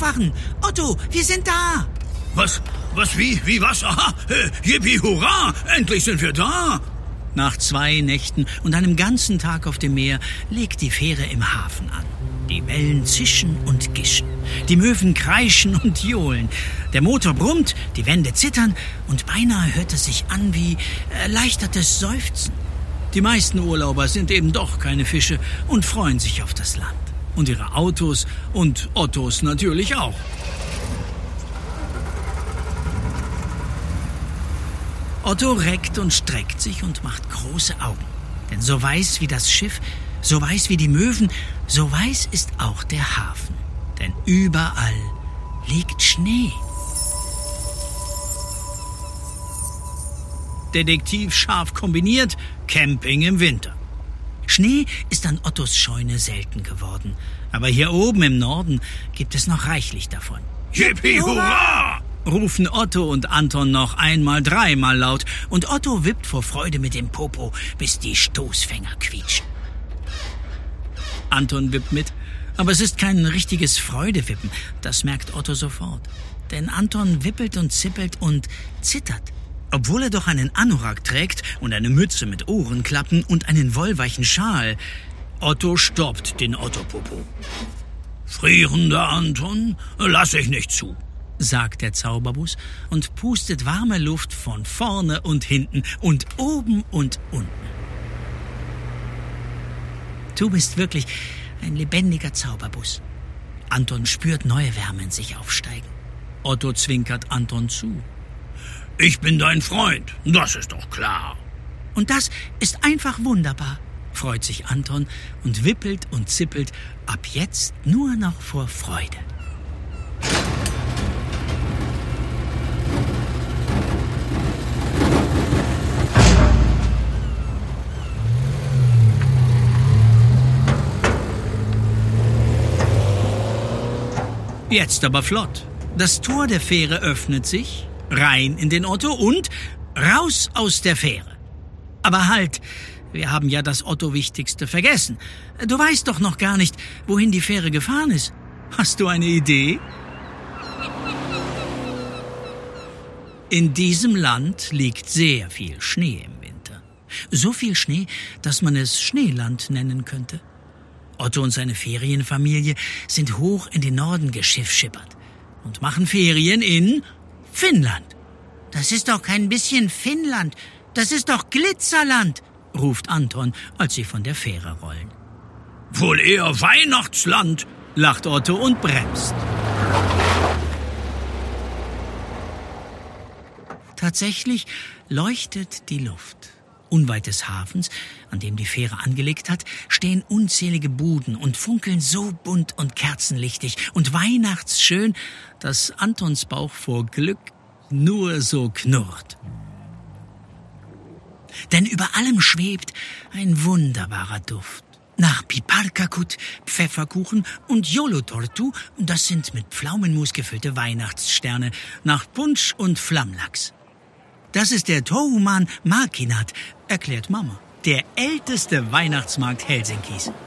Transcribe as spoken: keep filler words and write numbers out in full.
aufwachen! Otto, wir sind da! Was? Was, wie? Wie, was? Aha! Äh, yippie, hurra! Endlich sind wir da! Nach zwei Nächten und einem ganzen Tag auf dem Meer legt die Fähre im Hafen an. Die Wellen zischen und gischen. Die Möwen kreischen und johlen. Der Motor brummt, die Wände zittern und beinahe hört es sich an wie erleichtertes Seufzen. Die meisten Urlauber sind eben doch keine Fische und freuen sich auf das Land. Und ihre Autos und Ottos natürlich auch. Otto reckt und streckt sich und macht große Augen. Denn so weiß wie das Schiff, so weiß wie die Möwen, so weiß ist auch der Hafen. Denn überall liegt Schnee. Detektiv scharf kombiniert, Camping im Winter. Schnee ist an Ottos Scheune selten geworden. Aber hier oben im Norden gibt es noch reichlich davon. Yippie, hurra! Rufen Otto und Anton noch einmal, dreimal laut. Und Otto wippt vor Freude mit dem Popo, bis die Stoßfänger quietschen. Anton wippt mit, aber es ist kein richtiges Freudewippen. Das merkt Otto sofort. Denn Anton wippelt und zippelt und zittert. Obwohl er doch einen Anorak trägt und eine Mütze mit Ohrenklappen und einen wollweichen Schal. Otto stoppt den Otto-Popo. Frierender Anton, lass ich nicht zu, sagt der Zauberbus und pustet warme Luft von vorne und hinten und oben und unten. Du bist wirklich ein lebendiger Zauberbus. Anton spürt neue Wärme in sich aufsteigen. Otto zwinkert Anton zu. Ich bin dein Freund, das ist doch klar. Und das ist einfach wunderbar, freut sich Anton und wippelt und zippelt, ab jetzt nur noch vor Freude. Jetzt aber flott. Das Tor der Fähre öffnet sich, rein in den Otto und raus aus der Fähre. Aber halt, wir haben ja das Otto-Wichtigste vergessen. Du weißt doch noch gar nicht, wohin die Fähre gefahren ist. Hast du eine Idee? In diesem Land liegt sehr viel Schnee im Winter. So viel Schnee, dass man es Schneeland nennen könnte. Otto und seine Ferienfamilie sind hoch in den Norden geschiffschippert und machen Ferien in Finnland. Das ist doch kein bisschen Finnland, das ist doch Glitzerland, ruft Anton, als sie von der Fähre rollen. Wohl eher Weihnachtsland, lacht Otto und bremst. Tatsächlich leuchtet die Luft. Unweit des Hafens, an dem die Fähre angelegt hat, stehen unzählige Buden und funkeln so bunt und kerzenlichtig und weihnachtsschön, dass Antons Bauch vor Glück nur so knurrt. Denn über allem schwebt ein wunderbarer Duft. Nach Piparkakut, Pfefferkuchen und Jolotortu, das sind mit Pflaumenmus gefüllte Weihnachtssterne, nach Punsch und Flammlachs. Das ist der Touhuman Markkinat, erklärt Mama. Der älteste Weihnachtsmarkt Helsinkis.